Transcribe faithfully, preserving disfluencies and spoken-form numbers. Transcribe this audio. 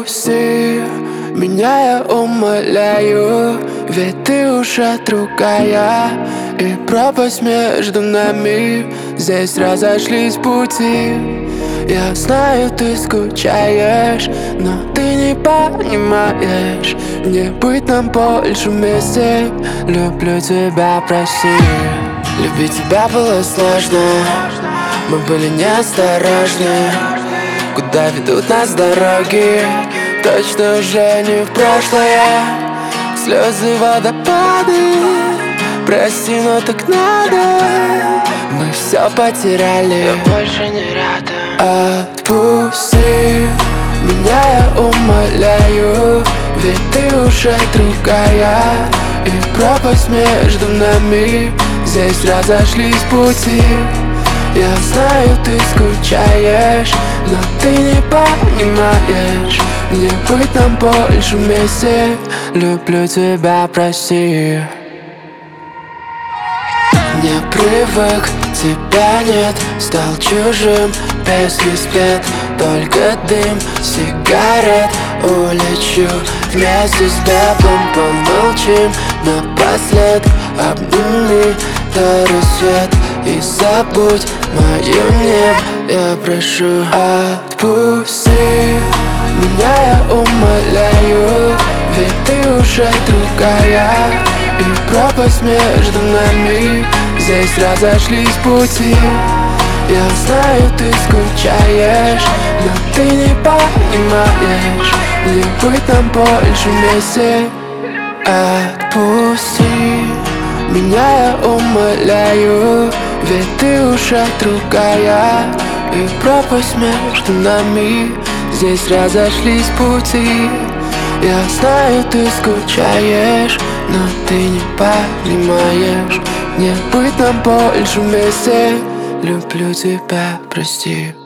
Отпусти меня, я умоляю, ведь ты уже другая, и пропасть между нами, здесь разошлись пути. Я знаю, ты скучаешь, но ты не понимаешь, не быть нам больше вместе. Люблю тебя, прости. Любить тебя было сложно, мы были неосторожны. Куда ведут нас дороги, точно уже не в прошлое. Слезы, водопады, прости, но так надо. Мы все потеряли, я больше не рядом. Отпусти меня, я умоляю, ведь ты уже другая, и пропасть между нами, здесь разошлись пути. Я знаю, ты скучаешь, но ты не понимаешь, не быть нам больше вместе. Люблю тебя, прости. Не привык, тебя нет, стал чужим, песни спят, только дым сигарет. Улечу вместе с пеплом, помолчим напоследок. Обними до рассвет и забудь мою небо, я прошу. Отпусти меня, я умоляю, ведь ты уже другая, и пропасть между нами, здесь разошлись пути. Я знаю, ты скучаешь, но ты не понимаешь, не быть нам больше вместе. Отпусти меня, я умоляю, ведь ты уже другая, и пропасть между нами, здесь разошлись пути. Я знаю, ты скучаешь, но ты не понимаешь, не быть нам больше вместе. Люблю тебя, прости.